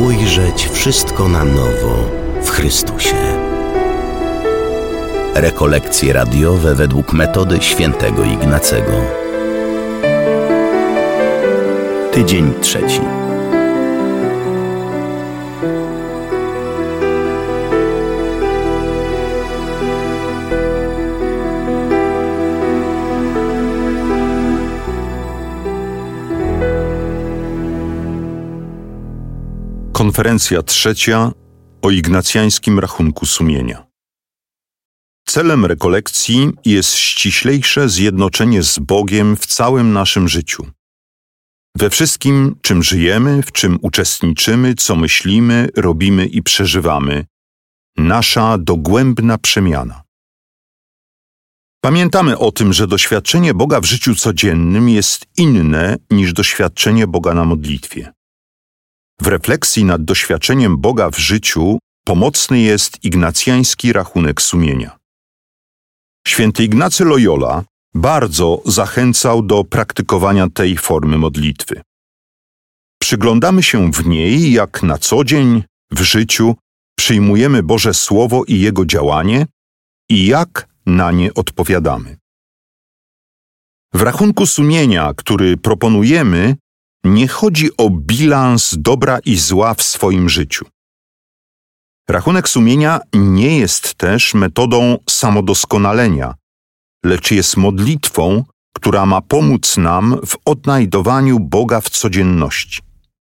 ujrzeć wszystko na nowo w Chrystusie. Rekolekcje radiowe według metody świętego Ignacego. Tydzień 3. Konferencja 3 o ignacjańskim rachunku sumienia. Celem rekolekcji jest ściślejsze zjednoczenie z Bogiem w całym naszym życiu. We wszystkim, czym żyjemy, w czym uczestniczymy, co myślimy, robimy i przeżywamy. Nasza dogłębna przemiana. Pamiętamy o tym, że doświadczenie Boga w życiu codziennym jest inne niż doświadczenie Boga na modlitwie. W refleksji nad doświadczeniem Boga w życiu pomocny jest ignacjański rachunek sumienia. Święty Ignacy Loyola bardzo zachęcał do praktykowania tej formy modlitwy. Przyglądamy się w niej, jak na co dzień w życiu przyjmujemy Boże Słowo i Jego działanie i jak na nie odpowiadamy. W rachunku sumienia, który proponujemy, nie chodzi o bilans dobra i zła w swoim życiu. Rachunek sumienia nie jest też metodą samodoskonalenia, lecz jest modlitwą, która ma pomóc nam w odnajdowaniu Boga w codzienności.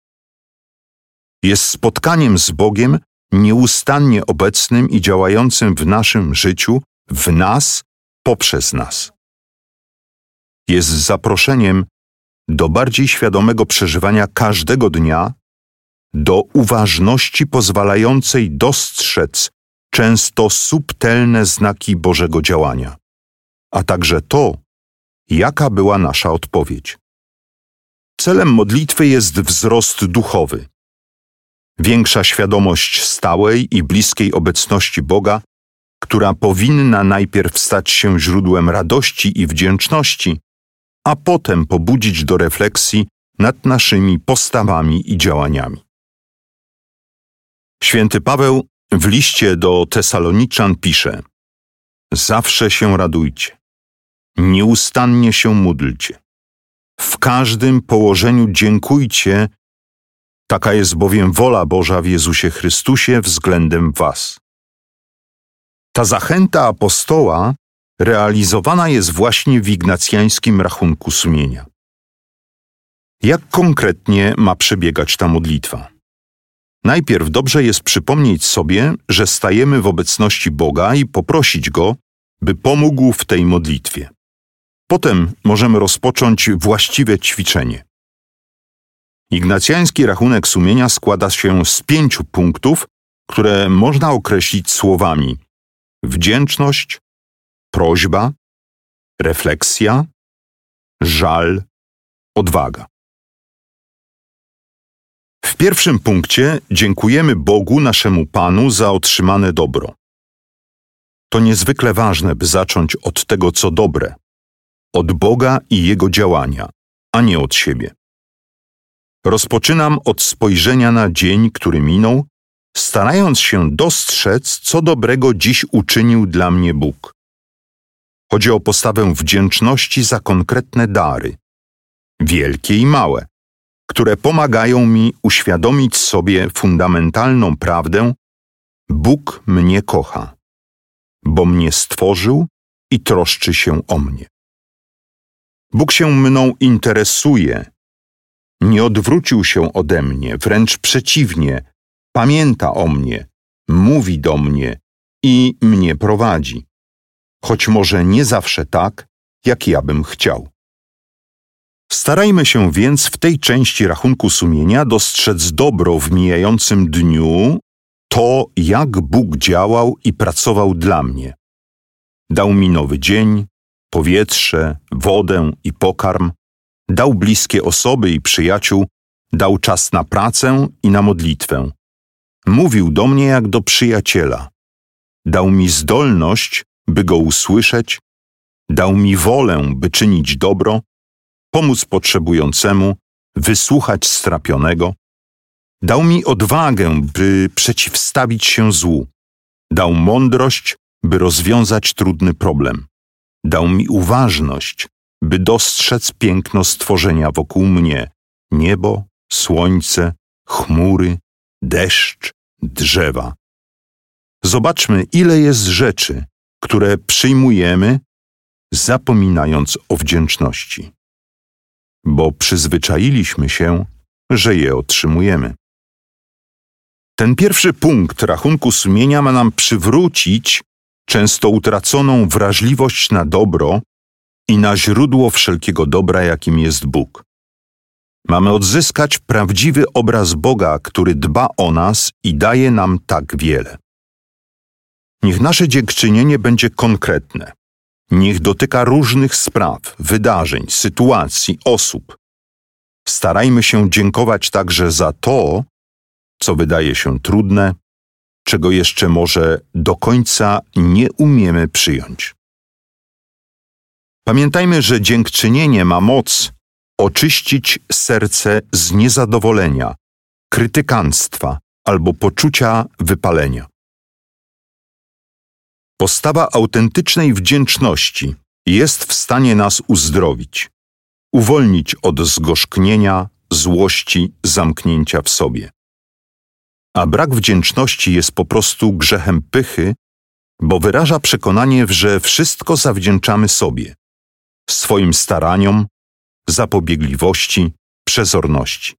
Jest spotkaniem z Bogiem nieustannie obecnym i działającym w naszym życiu, w nas, poprzez nas. Jest zaproszeniem do bardziej świadomego przeżywania każdego dnia, do uważności pozwalającej dostrzec często subtelne znaki Bożego działania, a także to, jaka była nasza odpowiedź. Celem modlitwy jest wzrost duchowy. Większa świadomość stałej i bliskiej obecności Boga, która powinna najpierw stać się źródłem radości i wdzięczności, a potem pobudzić do refleksji nad naszymi postawami i działaniami. Święty Paweł w liście do Tesaloniczan pisze: zawsze się radujcie, nieustannie się módlcie, w każdym położeniu dziękujcie, taka jest bowiem wola Boża w Jezusie Chrystusie względem was. Ta zachęta apostoła realizowana jest właśnie w ignacjańskim rachunku sumienia. Jak konkretnie ma przebiegać ta modlitwa? Najpierw dobrze jest przypomnieć sobie, że stajemy w obecności Boga i poprosić Go, by pomógł w tej modlitwie. Potem możemy rozpocząć właściwe ćwiczenie. Ignacjański rachunek sumienia składa się z 5 punktów, które można określić słowami: wdzięczność, prośba, refleksja, żal, odwaga. W pierwszym punkcie dziękujemy Bogu, naszemu Panu, za otrzymane dobro. To niezwykle ważne, by zacząć od tego, co dobre, od Boga i Jego działania, a nie od siebie. Rozpoczynam od spojrzenia na dzień, który minął, starając się dostrzec, co dobrego dziś uczynił dla mnie Bóg. Chodzi o postawę wdzięczności za konkretne dary, wielkie i małe, które pomagają mi uświadomić sobie fundamentalną prawdę: Bóg mnie kocha, bo mnie stworzył i troszczy się o mnie. Bóg się mną interesuje, nie odwrócił się ode mnie, wręcz przeciwnie, pamięta o mnie, mówi do mnie i mnie prowadzi, choć może nie zawsze tak, jak ja bym chciał. Starajmy się więc w tej części rachunku sumienia dostrzec dobro w mijającym dniu, to jak Bóg działał i pracował dla mnie. Dał mi nowy dzień, powietrze, wodę i pokarm, dał bliskie osoby i przyjaciół, dał czas na pracę i na modlitwę. Mówił do mnie jak do przyjaciela. Dał mi zdolność, by Go usłyszeć, dał mi wolę, by czynić dobro, pomóc potrzebującemu, wysłuchać strapionego, Dał mi odwagę, by przeciwstawić się złu. Dał mądrość, by rozwiązać trudny problem. Dał mi uważność, by dostrzec piękno stworzenia wokół mnie. Niebo, słońce, chmury, deszcz, drzewa. Zobaczmy, ile jest rzeczy, które przyjmujemy, zapominając o wdzięczności. Bo przyzwyczailiśmy się, że je otrzymujemy. Ten pierwszy punkt rachunku sumienia ma nam przywrócić często utraconą wrażliwość na dobro i na źródło wszelkiego dobra, jakim jest Bóg. Mamy odzyskać prawdziwy obraz Boga, który dba o nas i daje nam tak wiele. Niech nasze dziękczynienie będzie konkretne. Niech dotyka różnych spraw, wydarzeń, sytuacji, osób. Starajmy się dziękować także za to, co wydaje się trudne, czego jeszcze może do końca nie umiemy przyjąć. Pamiętajmy, że dziękczynienie ma moc oczyścić serce z niezadowolenia, krytykanstwa albo poczucia wypalenia. Postawa autentycznej wdzięczności jest w stanie nas uzdrowić, uwolnić od zgorzknienia, złości, zamknięcia w sobie. A brak wdzięczności jest po prostu grzechem pychy, bo wyraża przekonanie, że wszystko zawdzięczamy sobie, swoim staraniom, zapobiegliwości, przezorności.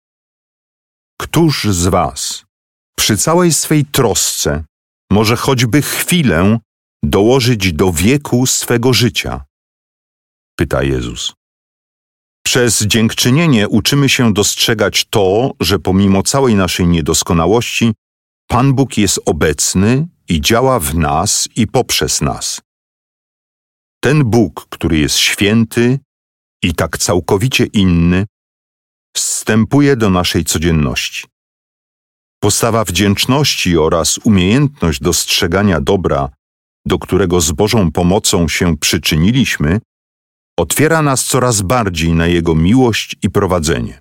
Któż z was przy całej swej trosce może choćby chwilę dołożyć do wieku swego życia? Pyta Jezus. Przez dziękczynienie uczymy się dostrzegać to, że pomimo całej naszej niedoskonałości, Pan Bóg jest obecny i działa w nas i poprzez nas. Ten Bóg, który jest święty i tak całkowicie inny, wstępuje do naszej codzienności. Postawa wdzięczności oraz umiejętność dostrzegania dobra, do którego z Bożą pomocą się przyczyniliśmy, otwiera nas coraz bardziej na Jego miłość i prowadzenie.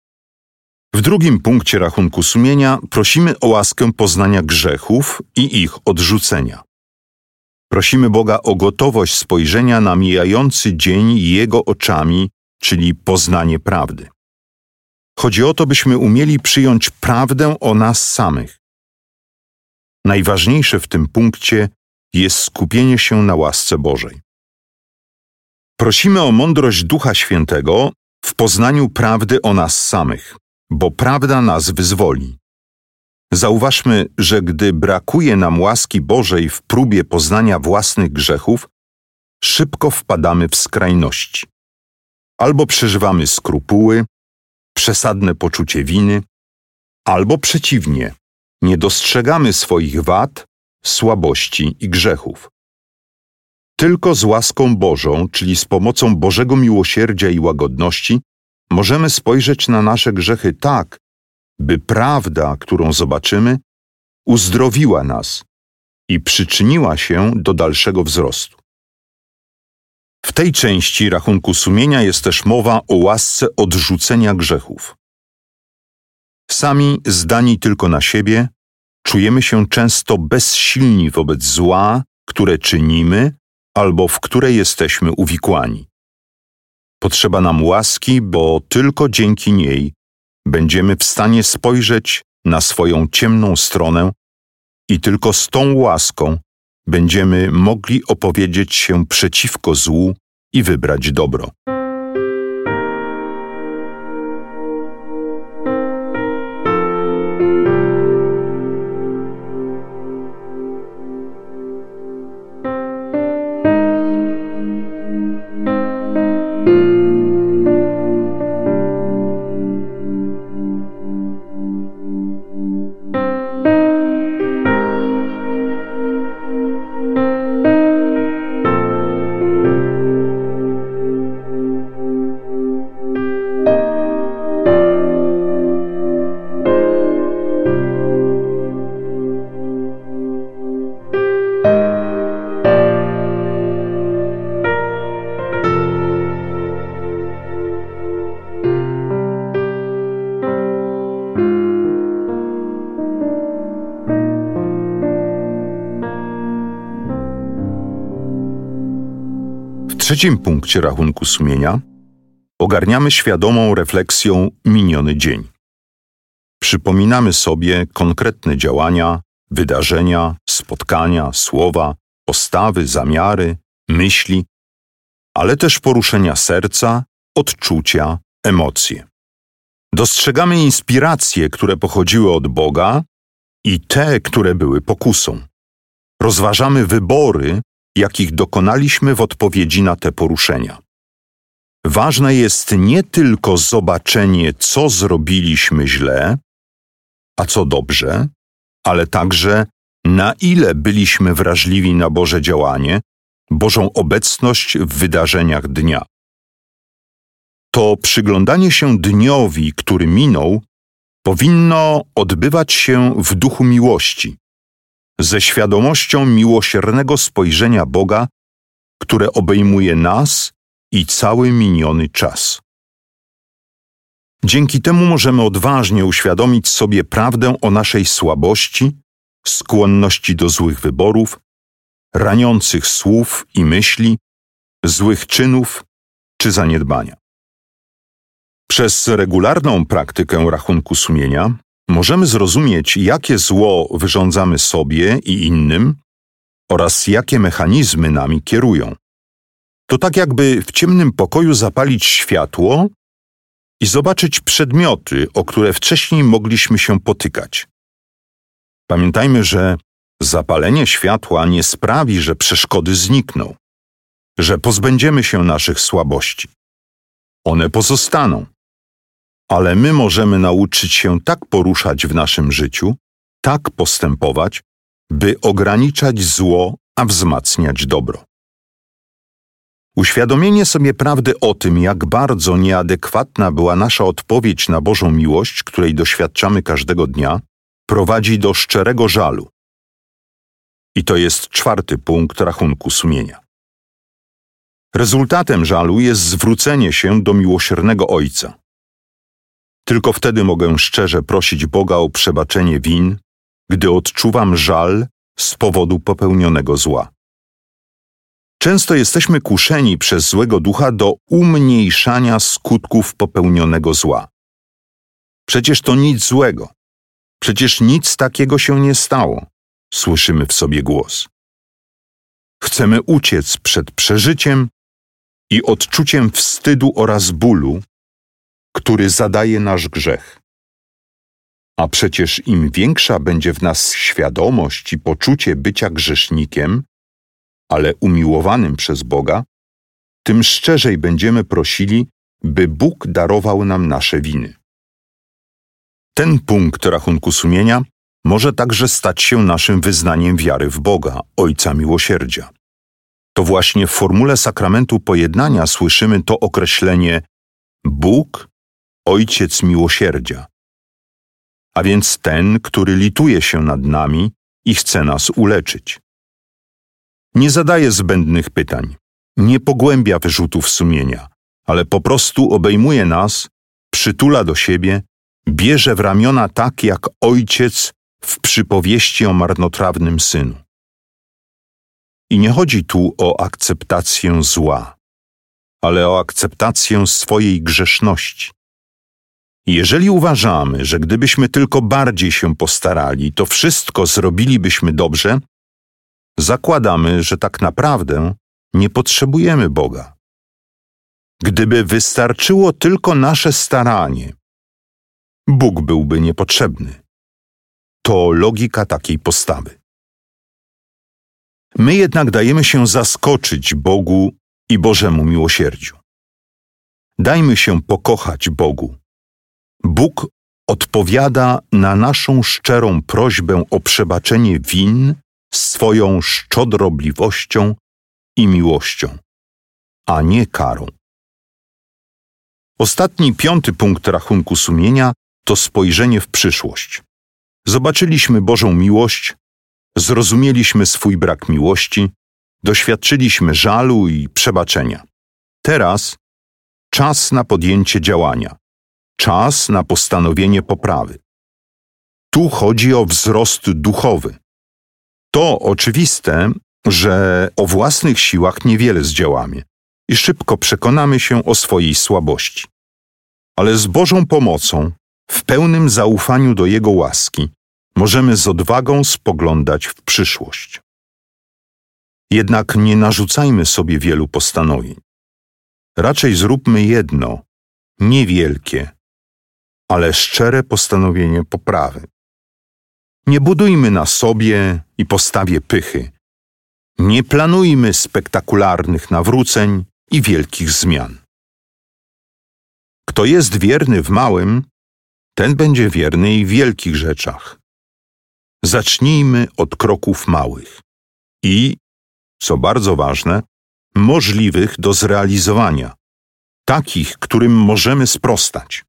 W drugim punkcie rachunku sumienia prosimy o łaskę poznania grzechów i ich odrzucenia. Prosimy Boga o gotowość spojrzenia na mijający dzień Jego oczami, czyli poznanie prawdy. Chodzi o to, byśmy umieli przyjąć prawdę o nas samych. Najważniejsze w tym punkcie jest skupienie się na łasce Bożej. Prosimy o mądrość Ducha Świętego w poznaniu prawdy o nas samych, bo prawda nas wyzwoli. Zauważmy, że gdy brakuje nam łaski Bożej w próbie poznania własnych grzechów, szybko wpadamy w skrajności. Albo przeżywamy skrupuły, przesadne poczucie winy, albo przeciwnie, nie dostrzegamy swoich wad, słabości i grzechów. Tylko z łaską Bożą, czyli z pomocą Bożego miłosierdzia i łagodności, możemy spojrzeć na nasze grzechy tak, by prawda, którą zobaczymy, uzdrowiła nas i przyczyniła się do dalszego wzrostu. W tej części rachunku sumienia jest też mowa o łasce odrzucenia grzechów. Sami zdani tylko na siebie, czujemy się często bezsilni wobec zła, które czynimy albo w które jesteśmy uwikłani. Potrzeba nam łaski, bo tylko dzięki niej będziemy w stanie spojrzeć na swoją ciemną stronę i tylko z tą łaską będziemy mogli opowiedzieć się przeciwko złu i wybrać dobro. trzecim punkcie rachunku sumienia ogarniamy świadomą refleksją miniony dzień. Przypominamy sobie konkretne działania, wydarzenia, spotkania, słowa, postawy, zamiary, myśli, ale też poruszenia serca, odczucia, emocje. Dostrzegamy inspiracje, które pochodziły od Boga i te, które były pokusą. Rozważamy wybory, jakich dokonaliśmy w odpowiedzi na te poruszenia. Ważne jest nie tylko zobaczenie, co zrobiliśmy źle, a co dobrze, ale także na ile byliśmy wrażliwi na Boże działanie, Bożą obecność w wydarzeniach dnia. To przyglądanie się dniowi, który minął, powinno odbywać się w duchu miłości, ze świadomością miłosiernego spojrzenia Boga, które obejmuje nas i cały miniony czas. Dzięki temu możemy odważnie uświadomić sobie prawdę o naszej słabości, skłonności do złych wyborów, raniących słów i myśli, złych czynów czy zaniedbania. Przez regularną praktykę rachunku sumienia możemy zrozumieć, jakie zło wyrządzamy sobie i innym oraz jakie mechanizmy nami kierują. To tak jakby w ciemnym pokoju zapalić światło i zobaczyć przedmioty, o które wcześniej mogliśmy się potykać. Pamiętajmy, że zapalenie światła nie sprawi, że przeszkody znikną, że pozbędziemy się naszych słabości. One pozostaną. Ale my możemy nauczyć się tak poruszać w naszym życiu, tak postępować, by ograniczać zło, a wzmacniać dobro. Uświadomienie sobie prawdy o tym, jak bardzo nieadekwatna była nasza odpowiedź na Bożą miłość, której doświadczamy każdego dnia, prowadzi do szczerego żalu. I to jest czwarty punkt rachunku sumienia. Rezultatem żalu jest zwrócenie się do miłosiernego Ojca. Tylko wtedy mogę szczerze prosić Boga o przebaczenie win, gdy odczuwam żal z powodu popełnionego zła. Często jesteśmy kuszeni przez złego ducha do umniejszania skutków popełnionego zła. Przecież to nic złego. Przecież nic takiego się nie stało. Słyszymy w sobie głos. Chcemy uciec przed przeżyciem i odczuciem wstydu oraz bólu, który zadaje nasz grzech. A przecież im większa będzie w nas świadomość i poczucie bycia grzesznikiem, ale umiłowanym przez Boga, tym szczerzej będziemy prosili, by Bóg darował nam nasze winy. Ten punkt rachunku sumienia może także stać się naszym wyznaniem wiary w Boga, Ojca Miłosierdzia. To właśnie w formule sakramentu pojednania słyszymy to określenie Bóg, Ojciec Miłosierdzia, a więc ten, który lituje się nad nami i chce nas uleczyć. Nie zadaje zbędnych pytań, nie pogłębia wyrzutów sumienia, ale po prostu obejmuje nas, przytula do siebie, bierze w ramiona tak jak ojciec w przypowieści o marnotrawnym synu. I nie chodzi tu o akceptację zła, ale o akceptację swojej grzeszności. Jeżeli uważamy, że gdybyśmy tylko bardziej się postarali, to wszystko zrobilibyśmy dobrze, zakładamy, że tak naprawdę nie potrzebujemy Boga. Gdyby wystarczyło tylko nasze staranie, Bóg byłby niepotrzebny. To logika takiej postawy. My jednak dajemy się zaskoczyć Bogu i Bożemu miłosierdziu. Dajmy się pokochać Bogu. Bóg odpowiada na naszą szczerą prośbę o przebaczenie win swoją szczodrobliwością i miłością, a nie karą. Ostatni, piąty punkt rachunku sumienia to spojrzenie w przyszłość. Zobaczyliśmy Bożą miłość, zrozumieliśmy swój brak miłości, doświadczyliśmy żalu i przebaczenia. Teraz czas na podjęcie działania, czas na postanowienie poprawy. Tu chodzi o wzrost duchowy. To oczywiste, że o własnych siłach niewiele zdziałamy, i szybko przekonamy się o swojej słabości. Ale z Bożą pomocą, w pełnym zaufaniu do Jego łaski, możemy z odwagą spoglądać w przyszłość. Jednak nie narzucajmy sobie wielu postanowień. Raczej zróbmy jedno, niewielkie, ale szczere postanowienie poprawy. Nie budujmy na sobie i postawie pychy. Nie planujmy spektakularnych nawróceń i wielkich zmian. Kto jest wierny w małym, ten będzie wierny i w wielkich rzeczach. Zacznijmy od kroków małych i, co bardzo ważne, możliwych do zrealizowania, takich, którym możemy sprostać.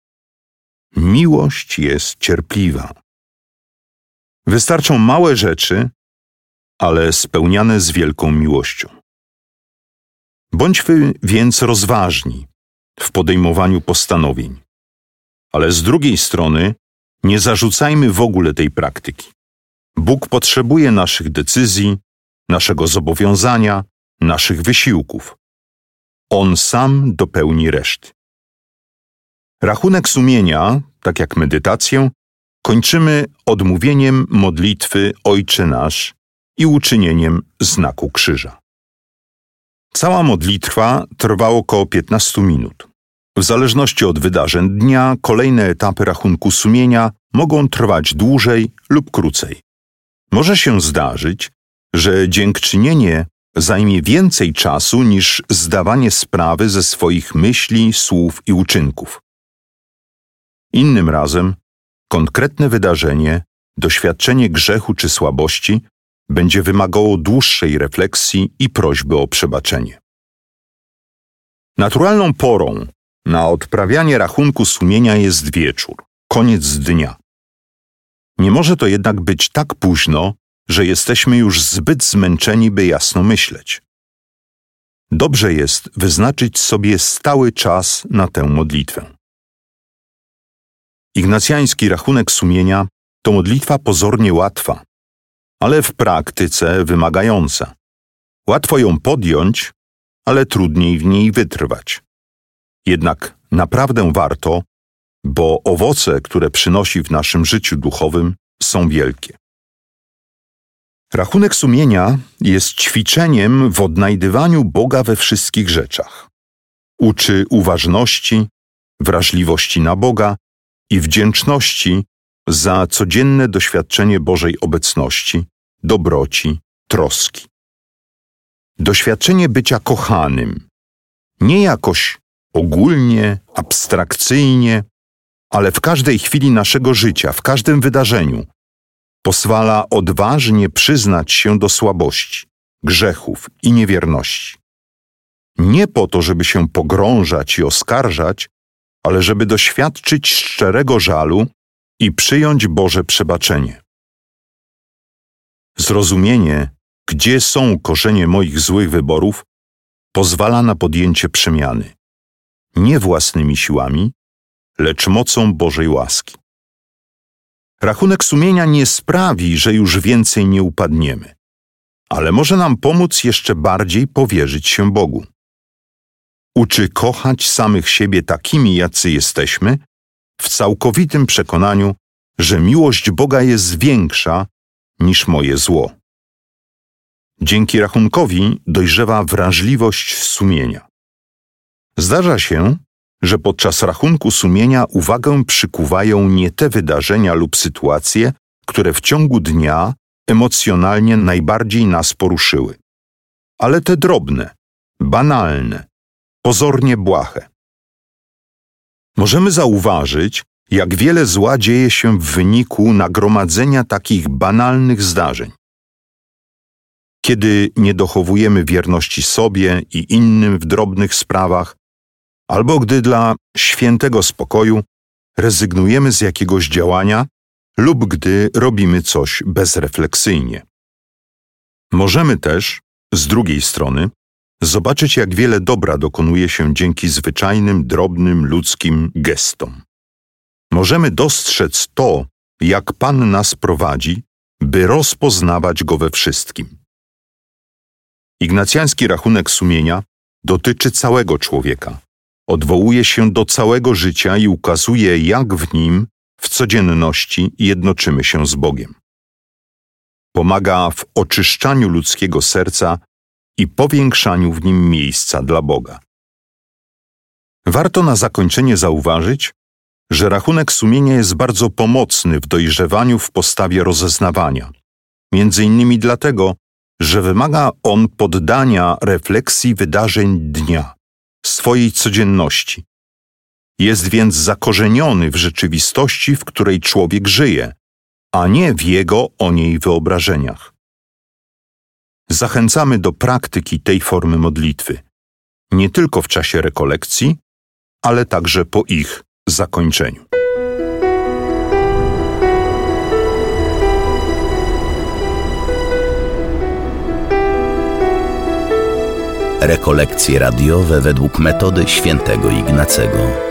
Miłość jest cierpliwa. Wystarczą małe rzeczy, ale spełniane z wielką miłością. Bądźmy więc rozważni w podejmowaniu postanowień, ale z drugiej strony nie zarzucajmy w ogóle tej praktyki. Bóg potrzebuje naszych decyzji, naszego zobowiązania, naszych wysiłków. On sam dopełni reszty. Rachunek sumienia, tak jak medytację, kończymy odmówieniem modlitwy Ojcze Nasz i uczynieniem znaku krzyża. Cała modlitwa trwa około 15 minut. W zależności od wydarzeń dnia, kolejne etapy rachunku sumienia mogą trwać dłużej lub krócej. Może się zdarzyć, że dziękczynienie zajmie więcej czasu niż zdawanie sprawy ze swoich myśli, słów i uczynków. Innym razem konkretne wydarzenie, doświadczenie grzechu czy słabości będzie wymagało dłuższej refleksji i prośby o przebaczenie. Naturalną porą na odprawianie rachunku sumienia jest wieczór, koniec dnia. Nie może to jednak być tak późno, że jesteśmy już zbyt zmęczeni, by jasno myśleć. Dobrze jest wyznaczyć sobie stały czas na tę modlitwę. Ignacjański rachunek sumienia to modlitwa pozornie łatwa, ale w praktyce wymagająca. Łatwo ją podjąć, ale trudniej w niej wytrwać. Jednak naprawdę warto, bo owoce, które przynosi w naszym życiu duchowym, są wielkie. Rachunek sumienia jest ćwiczeniem w odnajdywaniu Boga we wszystkich rzeczach. Uczy uważności, wrażliwości na Boga i wdzięczności za codzienne doświadczenie Bożej obecności, dobroci, troski. Doświadczenie bycia kochanym, nie jakoś ogólnie, abstrakcyjnie, ale w każdej chwili naszego życia, w każdym wydarzeniu, pozwala odważnie przyznać się do słabości, grzechów i niewierności. Nie po to, żeby się pogrążać i oskarżać, ale żeby doświadczyć szczerego żalu i przyjąć Boże przebaczenie. Zrozumienie, gdzie są korzenie moich złych wyborów, pozwala na podjęcie przemiany. Nie własnymi siłami, lecz mocą Bożej łaski. Rachunek sumienia nie sprawi, że już więcej nie upadniemy, ale może nam pomóc jeszcze bardziej powierzyć się Bogu. Uczy kochać samych siebie takimi, jacy jesteśmy, w całkowitym przekonaniu, że miłość Boga jest większa niż moje zło. Dzięki rachunkowi dojrzewa wrażliwość sumienia. Zdarza się, że podczas rachunku sumienia uwagę przykuwają nie te wydarzenia lub sytuacje, które w ciągu dnia emocjonalnie najbardziej nas poruszyły, ale te drobne, banalne, pozornie błahe. Możemy zauważyć, jak wiele zła dzieje się w wyniku nagromadzenia takich banalnych zdarzeń. Kiedy nie dochowujemy wierności sobie i innym w drobnych sprawach, albo gdy dla świętego spokoju rezygnujemy z jakiegoś działania lub gdy robimy coś bezrefleksyjnie. Możemy też, z drugiej strony, zobaczyć, jak wiele dobra dokonuje się dzięki zwyczajnym, drobnym, ludzkim gestom. Możemy dostrzec to, jak Pan nas prowadzi, by rozpoznawać Go we wszystkim. Ignacjański rachunek sumienia dotyczy całego człowieka. Odwołuje się do całego życia i ukazuje, jak w nim, w codzienności jednoczymy się z Bogiem. Pomaga w oczyszczaniu ludzkiego serca i powiększaniu w nim miejsca dla Boga. Warto na zakończenie zauważyć, że rachunek sumienia jest bardzo pomocny w dojrzewaniu w postawie rozeznawania, między innymi dlatego, że wymaga on poddania refleksji wydarzeń dnia, swojej codzienności. Jest więc zakorzeniony w rzeczywistości, w której człowiek żyje, a nie w jego o niej wyobrażeniach. Zachęcamy do praktyki tej formy modlitwy, nie tylko w czasie rekolekcji, ale także po ich zakończeniu. Rekolekcje radiowe według metody świętego Ignacego.